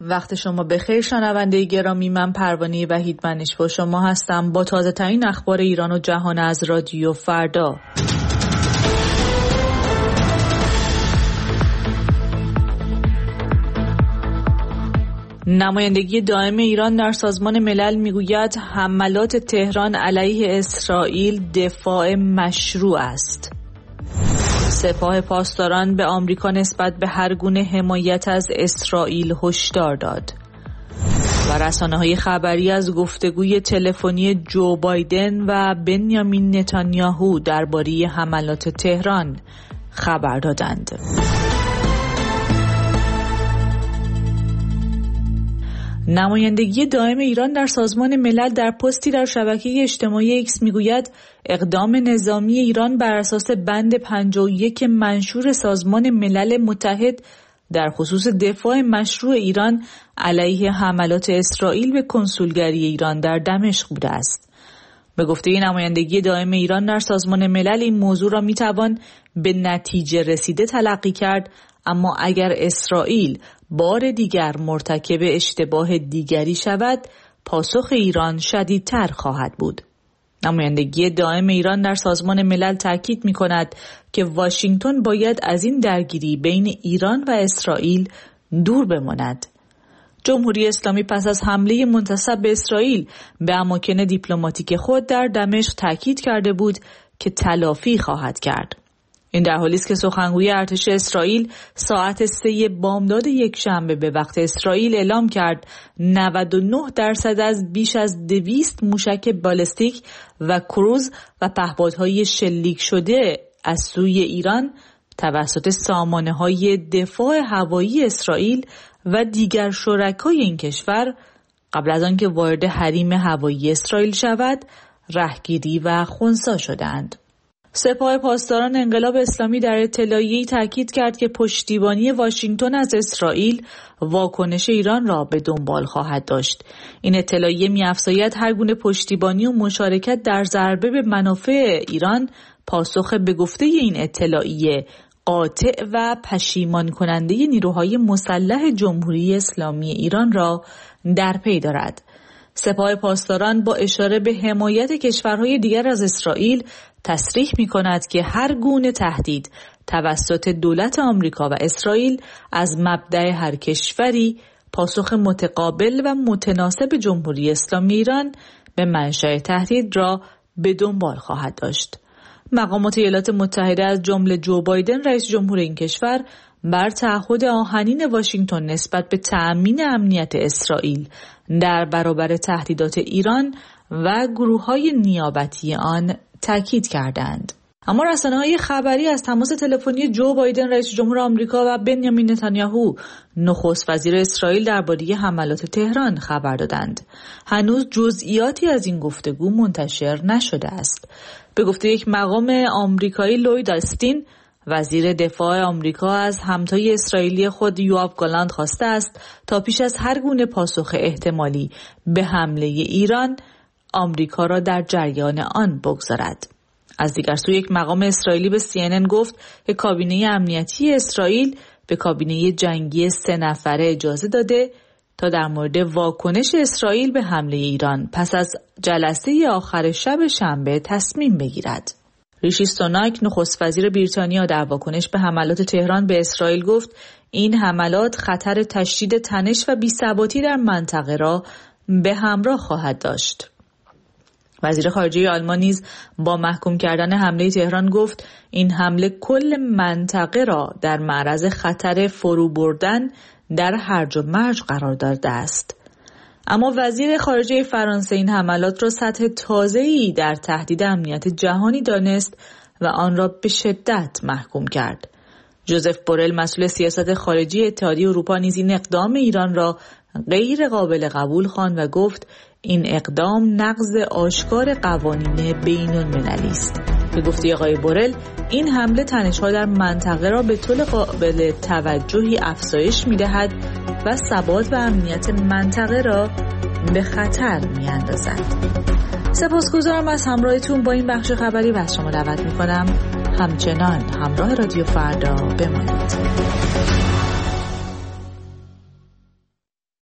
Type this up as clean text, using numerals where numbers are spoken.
وقت شما بخیر شنونده گرامی، من پروانه وحیدمنش با شما هستم با تازه ترین اخبار ایران و جهان از رادیو فردا. نمایندگی دائم ایران در سازمان ملل میگوید حملات تهران علیه اسرائیل دفاع مشروع است. سپاه پاسداران به آمریکا نسبت به هر گونه حمایت از اسرائیل هشدار داد و رسانه‌های خبری از گفتگوی تلفنی جو بایدن و بنیامین نتانیاهو درباره حملات تهران خبر دادند. نمایندگی دائم ایران در سازمان ملل در پستی در شبکه اجتماعی ایکس میگوید اقدام نظامی ایران بر اساس بند 51 منشور سازمان ملل متحد در خصوص دفاع مشروع ایران علیه حملات اسرائیل به کنسولگری ایران در دمشق بوده است. به گفته نمایندگی دائم ایران در سازمان ملل این موضوع را میتوان به نتیجه رسیده تلقی کرد، اما اگر اسرائیل بار دیگر مرتکب اشتباه دیگری شود، پاسخ ایران شدیدتر خواهد بود. نمایندگی دائم ایران در سازمان ملل تاکید می‌کند که واشنگتن باید از این درگیری بین ایران و اسرائیل دور بماند. جمهوری اسلامی پس از حمله منتسب به اسرائیل به اماکن دیپلماتیک خود در دمشق تاکید کرده بود که تلافی خواهد کرد. این در حالی است که سخنگوی ارتش اسرائیل ساعت 3 بامداد یکشنبه به وقت اسرائیل اعلام کرد 99% از بیش از 200 موشک بالستیک و کروز و پهپادهای شلیک شده از سوی ایران توسط سامانه‌های دفاع هوایی اسرائیل و دیگر شرکای این کشور قبل از آنکه وارد حریم هوایی اسرائیل شود رهگیری و خنثی شدند. سپاه پاسداران انقلاب اسلامی در اطلاعیه‌ای تاکید کرد که پشتیبانی واشنگتن از اسرائیل واکنش ایران را به دنبال خواهد داشت. این اطلاعیه می‌افزاید هر گونه پشتیبانی و مشارکت در ضربه به منافع ایران پاسخ به گفته این اطلاعیه قاطع و پشیمان کننده نیروهای مسلح جمهوری اسلامی ایران را در پی دارد. سپاه پاسداران با اشاره به حمایت کشورهای دیگر از اسرائیل تصریح می‌کند که هر گونه تهدید توسط دولت آمریکا و اسرائیل از مبدأ هر کشوری پاسخ متقابل و متناسب جمهوری اسلامی ایران به منشأ تهدید را به دنبال خواهد داشت. مقامات ایالات متحده از جمله جو بایدن رئیس جمهور این کشور بر تعهد آهنین واشنگتن نسبت به تأمین امنیت اسرائیل در برابر تهدیدات ایران و گروه‌های نیابتی آن تاکید کردند. اما رسانه‌های خبری از تماس تلفنی جو بایدن رئیس جمهور آمریکا و بنیامین نتانیاهو نخست وزیر اسرائیل درباره حملات تهران خبر دادند. هنوز جزئیاتی از این گفتگو منتشر نشده است. به گفته یک مقام آمریکایی، لوید آستین وزیر دفاع آمریکا از همتای اسرائیلی خود یوآف گالانت خواسته است تا پیش از هر گونه پاسخ احتمالی به حمله ایران آمریکا را در جریان آن بگذارد. از دیگر سو یک مقام اسرائیلی به CNN گفت که کابینه امنیتی اسرائیل به کابینه جنگی 3 نفره اجازه داده تا در مورد واکنش اسرائیل به حمله ایران پس از جلسه آخر شب شنبه تصمیم بگیرد. ریشی سوناک نخست وزیر بریتانیا در واکنش به حملات تهران به اسرائیل گفت این حملات خطر تشدید تنش و بی‌ثباتی در منطقه را به همراه خواهد داشت. وزیر خارجه آلمان نیز با محکوم کردن حمله تهران گفت این حمله کل منطقه را در معرض خطر فرو بردن در هرج و مرج قرار داده است. اما وزیر خارجه فرانسه این حملات را سطح تازه‌ای در تهدید امنیت جهانی دانست و آن را به شدت محکوم کرد. ژوزف بورل مسئول سیاست خارجی اتحادیه اروپا نیز این اقدام ایران را غیر قابل قبول خواند و گفت این اقدام نقض آشکار قوانین بین‌المللی است. به گفته آقای بورل این حمله تنش‌ها در منطقه را به طول قابل توجهی افزایش می‌دهد و ثبات و امنیت منطقه را به خطر می‌اندازد. سپاسگزارم از همراهیتون با این بخش خبری و از شما دعوت می‌کنم همچنان همراه رادیو فردا بمانید.